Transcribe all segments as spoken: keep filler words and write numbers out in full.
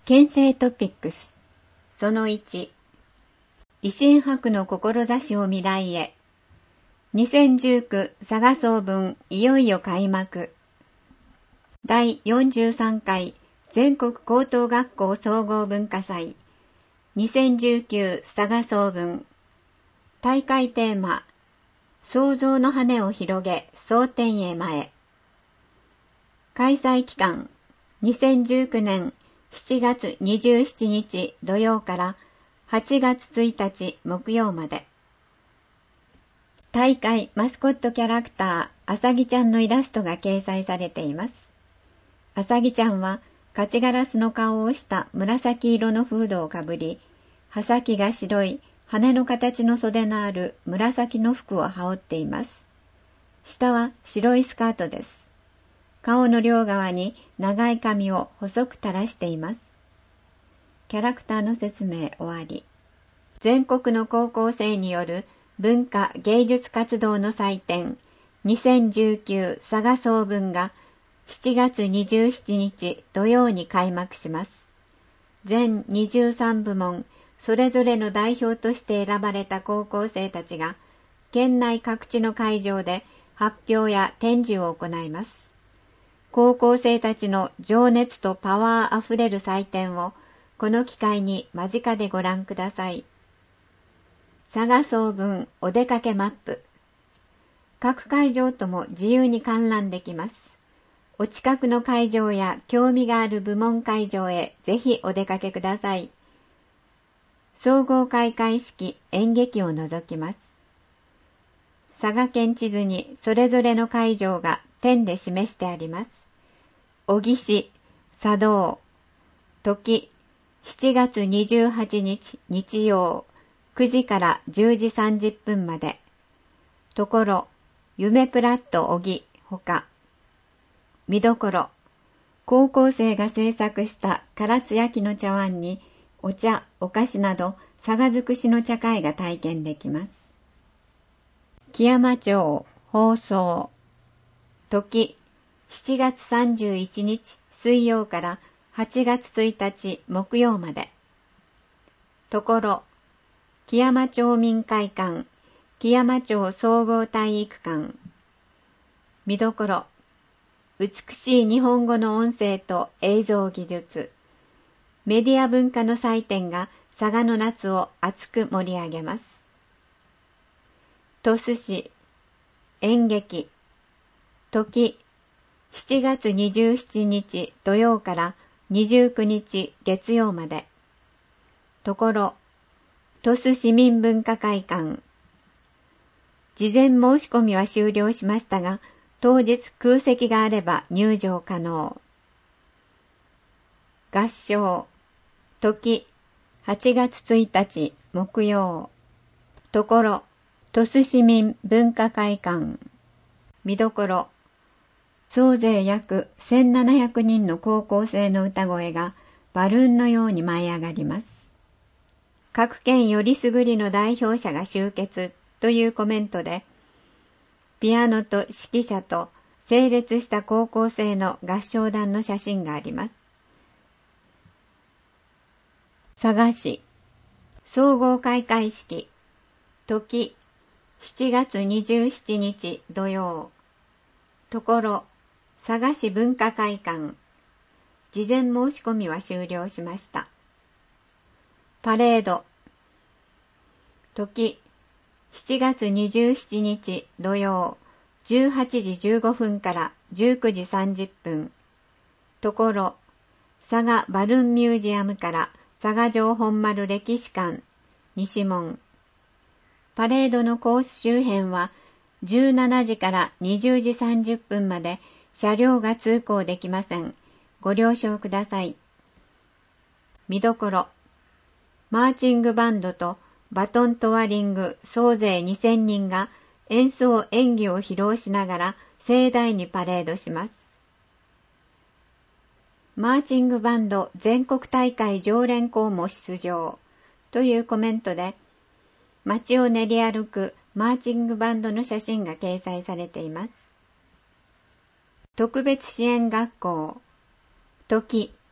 県政トピックスそのいち、維新博の志を未来へ。にせんじゅうきゅう佐賀総文いよいよ開幕。だいよんじゅうさんかい全国高等学校総合文化祭にせんじゅうきゅう佐賀総文。大会テーマ、創造の羽を広げ蒼天へ前。開催期間、にせんじゅうきゅうねんしちがつにじゅうしちにち土曜からはちがつついたち木曜まで。大会マスコットキャラクター、あさぎちゃんのイラストが掲載されています。あさぎちゃんは、勝ちガラスの顔をした紫色のフードをかぶり、葉先が白い羽の形の袖のある紫の服を羽織っています。下は白いスカートです。顔の両側に長い髪を細く垂らしています。キャラクターの説明終わり。全国の高校生による文化芸術活動の祭典にせんじゅうきゅう佐賀総文がしちがつにじゅうしちにち土曜に開幕します。全にじゅうさんぶもん、それぞれの代表として選ばれた高校生たちが県内各地の会場で発表や展示を行います。高校生たちの情熱とパワーあふれる祭典をこの機会に間近でご覧ください。佐賀総文お出かけマップ。各会場とも自由に観覧できます。お近くの会場や興味がある部門会場へぜひお出かけください。総合開会式演劇を除きます。佐賀県地図にそれぞれの会場が点で示してあります。小城市、茶道、時、しちがつにじゅうはちにち日曜、くじからじゅうじさんじゅっぷんまで。ところ、夢プラット小城ほか。見どころ、高校生が制作した唐津焼の茶碗にお茶、お菓子など佐賀尽くしの茶会が体験できます。木山町放送。時、しちがつさんじゅういちにち水曜からはちがつついたち木曜まで。ところ、木山町民会館、木山町総合体育館。見どころ、美しい日本語の音声と映像技術。メディア文化の祭典が佐賀の夏を熱く盛り上げます。鳥栖市、演劇。時、しちがつにじゅうしちにち土曜からにじゅうくにち月曜まで。ところ、鳥栖市民文化会館。事前申し込みは終了しましたが、当日空席があれば入場可能。合唱。時、はちがつついたち木曜。ところ、鳥栖市民文化会館。見どころ、総勢約せんななひゃくにんの高校生の歌声がバルーンのように舞い上がります。各県よりすぐりの代表者が集結というコメントで、ピアノと指揮者と整列した高校生の合唱団の写真があります。佐賀市、総合開会式。時、しちがつにじゅうしちにち土曜。ところ、佐賀市文化会館。事前申し込みは終了しました。パレード。時、しちがつにじゅうしちにち土曜、じゅうはちじじゅうごふんからじゅうくじさんじゅっぷん。ところ、佐賀バルーンミュージアムから佐賀城本丸歴史館、西門。パレードのコース周辺はじゅうしちじからにじゅうじさんじゅっぷんまで車両が通行できません。ご了承ください。見どころ、マーチングバンドとバトントワリング総勢にせんにんが演奏演技を披露しながら盛大にパレードします。マーチングバンド全国大会常連校も出場というコメントで、街を練り歩くマーチングバンドの写真が掲載されています。特別支援学校。時、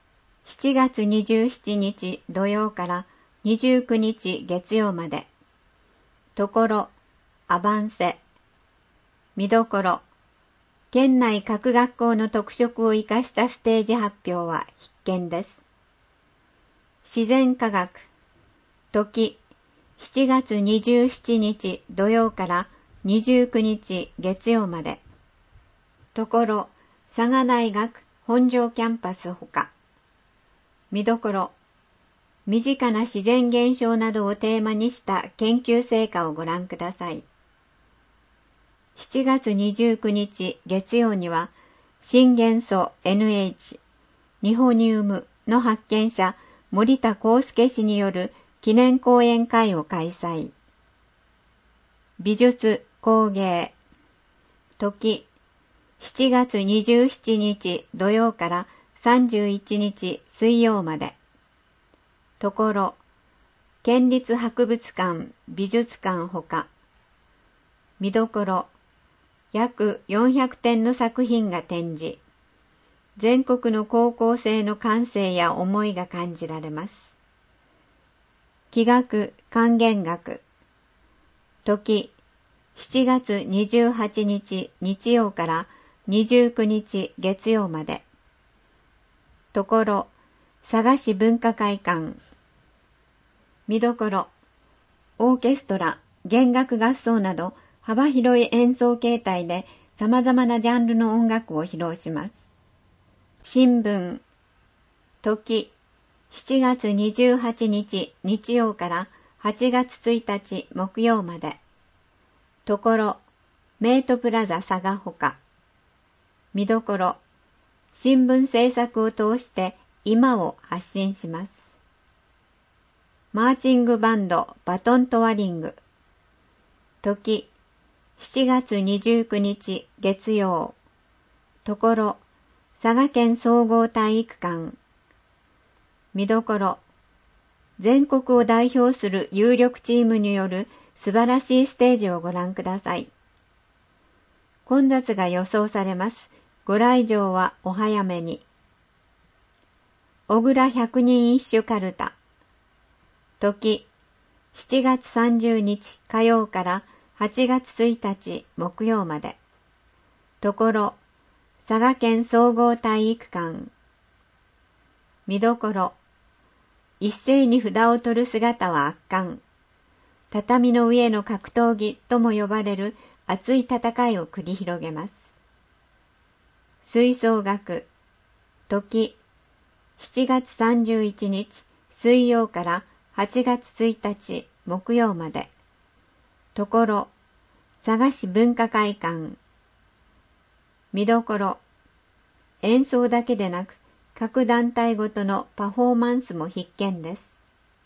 しちがつにじゅうしちにち土曜からにじゅうくにち月曜まで。ところ、アバンセ。見どころ、県内各学校の特色を生かしたステージ発表は必見です。自然科学、時、しちがつにじゅうしちにち土曜からにじゅうくにち月曜まで。ところ、佐賀大学本庄キャンパスほか。見どころ、身近な自然現象などをテーマにした研究成果をご覧ください。しちがつにじゅうくにち月曜には、新元素 エヌエイチ、ニホニウムの発見者森田康介氏による記念講演会を開催。美術工芸、時、しちがつにじゅうしちにち土曜からさんじゅういちにち水曜まで。ところ、県立博物館美術館ほか。見どころ、約よんひゃくてんの作品が展示。全国の高校生の感性や思いが感じられます。気学還元学、時、しちがつにじゅうはちにち日曜からにじゅうくにち月曜まで。ところ、佐賀市文化会館。見どころ、オーケストラ、弦楽合奏など幅広い演奏形態で様々なジャンルの音楽を披露します。新聞、時、しちがつにじゅうはちにち日曜からはちがつついたち木曜まで。ところ、メイトプラザ佐賀ほか。見どころ、新聞制作を通して今を発信します。マーチングバンドバトントワリング。時、しちがつにじゅうくにち月曜。ところ、佐賀県総合体育館。見どころ、全国を代表する有力チームによる素晴らしいステージをご覧ください。混雑が予想されます。ご来場はお早めに。小倉百人一首かるた。時、しちがつさんじゅうにち火曜からはちがつついたち木曜まで。ところ、佐賀県総合体育館。見どころ、一斉に札を取る姿は圧巻。畳の上の格闘技とも呼ばれる熱い戦いを繰り広げます。吹奏楽、時、しちがつさんじゅういちにち水曜からはちがつついたち木曜まで。ところ、佐賀市文化会館。見どころ、演奏だけでなく各団体ごとのパフォーマンスも必見です。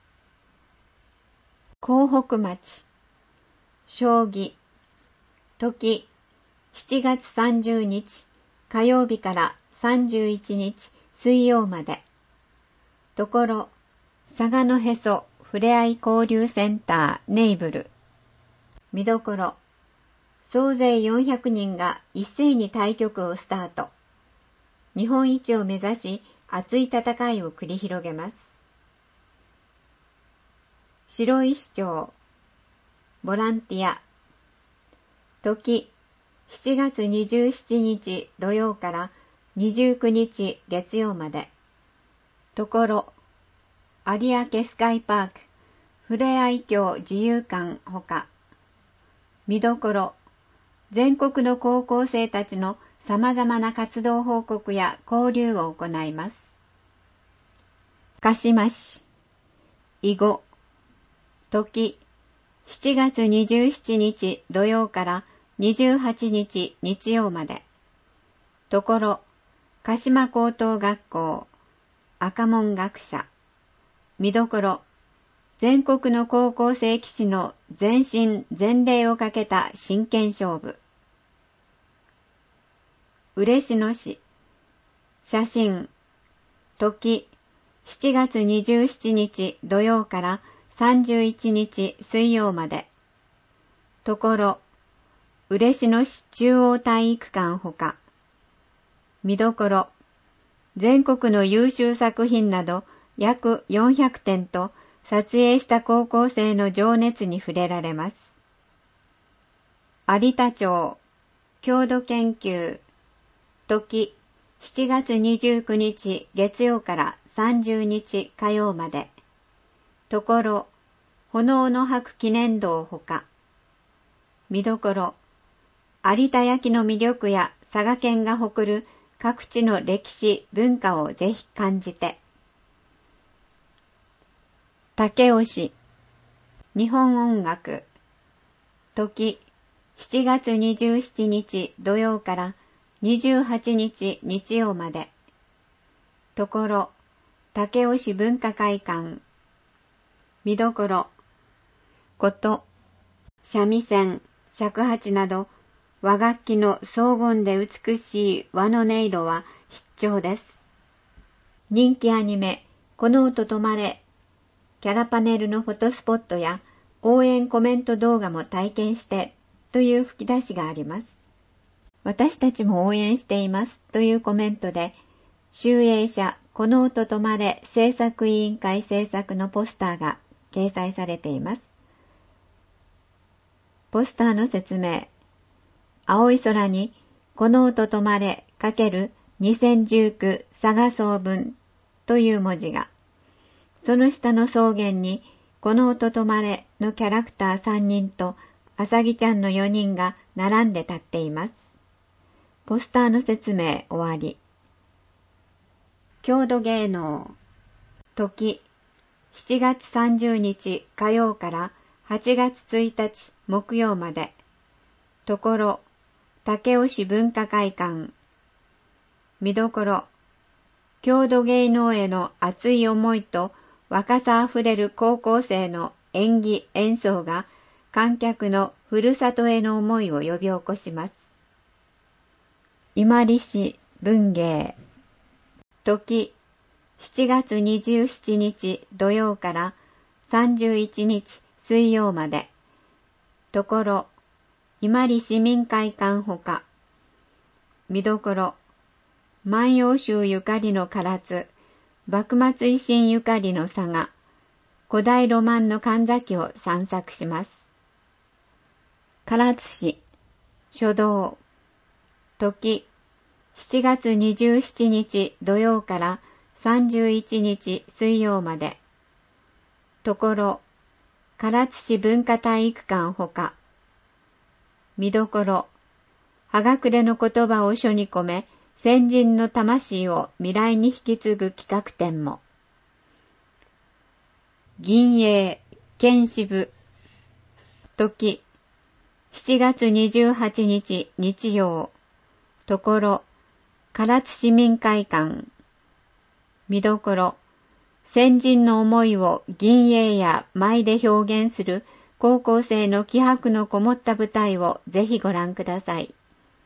江北町、将棋、時、しちがつさんじゅうにち火曜日からさんじゅういちにち水曜まで。ところ、佐賀のへそふれあい交流センターネイブル。見どころ、総勢よんひゃくにんが一斉に対局をスタート。日本一を目指し熱い戦いを繰り広げます。白石町、ボランティア。時、しちがつにじゅうしちにち土曜からにじゅうくにち月曜まで。ところ、有明スカイパーク、ふれあい郷自由館ほか。見どころ、全国の高校生たちの様々な活動報告や交流を行います。鹿島市、囲碁。時、しちがつにじゅうしちにち土曜からにじゅうはちにち日曜まで。ところ、鹿島高等学校、赤門学者。見どころ、全国の高校生棋士の全身全霊をかけた真剣勝負。嬉野市、写真。時、しちがつにじゅうしちにち土曜からさんじゅういちにち水曜まで。ところ、嬉野市中央体育館ほか。見どころ、 全国の優秀作品など約よんひゃくてんと撮影した高校生の情熱に触れられます。有田町郷土研究時しちがつにじゅうくにち月曜からさんじゅうにち火曜まで。ところ炎の博記念堂ほか。見どころ有田焼の魅力や佐賀県が誇る各地の歴史文化をぜひ感じて。武雄日本音楽時しちがつにじゅうしちにち土曜からにじゅうはちにち日曜まで。ところ武雄文化会館。見どころ琴、三味線、尺八など和楽器の荘厳で美しい和の音色は必聴です。人気アニメこの音止まれキャラパネルのフォトスポットや応援コメント動画も体験してという吹き出しがあります。私たちも応援していますというコメントで、集英社この音止まれ制作委員会制作のポスターが掲載されています。ポスターの説明。青い空にこの音止まれ×にせんじゅうきゅう佐賀総文という文字が、その下の草原にこの音止まれのキャラクターさんにんとあさぎちゃんのよにんが並んで立っています。ポスターの説明終わり。郷土芸能時しちがつさんじゅうにち火曜からはちがつついたち木曜まで。ところ武雄市文化会館。見どころ郷土芸能への熱い思いと若さあふれる高校生の演技演奏が観客のふるさとへの思いを呼び起こします。伊万里市文芸時しちがつにじゅうしちにち土曜からさんじゅういちにち水曜まで。ところ伊万里市民会館ほか。見どころ万葉集ゆかりの唐津、幕末維新ゆかりの佐賀、古代ロマンの神崎を散策します。唐津市書道時しちがつにじゅうしちにち土曜からさんじゅういちにち水曜まで。ところ唐津市文化体育館ほか。見どころ葉隠れの言葉を書に込め、先人の魂を未来に引き継ぐ企画展も。銀英県支部時しちがつにじゅうはちにち日曜。ところ唐津市民会館。見どころ先人の思いを銀英や舞で表現する高校生の気迫のこもった舞台をぜひご覧ください。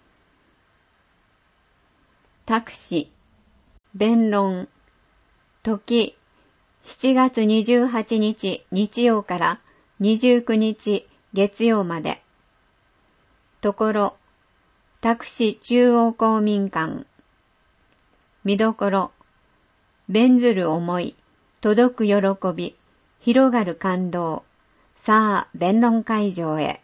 拓司弁論時しちがつにじゅうはちにち日曜からにじゅうくにち月曜まで。ところ拓司中央公民館。見どころ弁ずる思い、届く喜び、広がる感動。さあ弁論会場へ。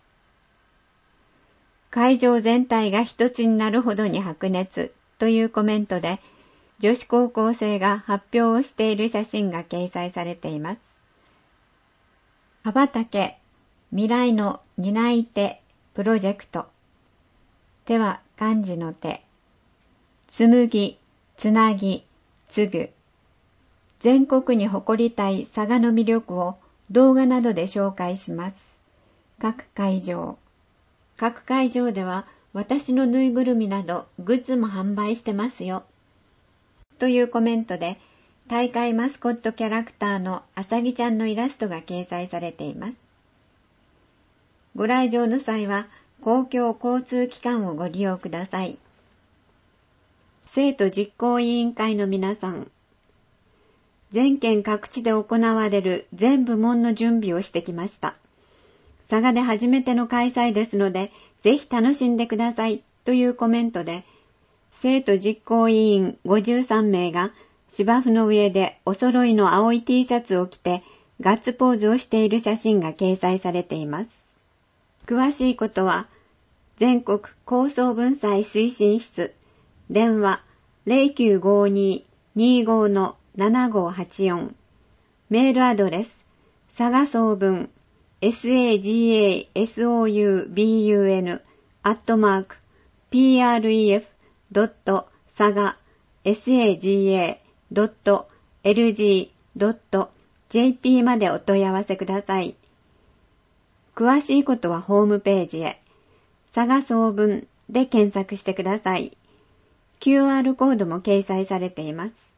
会場全体が一つになるほどに白熱というコメントで、女子高校生が発表をしている写真が掲載されています。羽ばたけ未来の担い手プロジェクト。手は漢字の手。紡ぎ、つなぎ、継ぐ。全国に誇りたい佐賀の魅力を動画などで紹介します。各会場。各会場では私のぬいぐるみなどグッズも販売してますよ。というコメントで大会マスコットキャラクターのあさぎちゃんのイラストが掲載されています。ご来場の際は公共交通機関をご利用ください。生徒実行委員会の皆さん、全県各地で行われる全部門の準備をしてきました。佐賀で初めての開催ですので、ぜひ楽しんでくださいというコメントで、 生徒実行委員ごじゅうさんめいが芝生の上でお揃いの青い T シャツを着てガッツポーズをしている写真が掲載されています。詳しいことは全国高層文才推進室電話 ゼロきゅうごに にーご のななごはちよん メールアドレス佐賀総文 sagasOubun アットマーク pref.saga saga.lg.jp までお問い合わせください。詳しいことはホームページへ佐賀総文で検索してください。キューアール コードも掲載されています。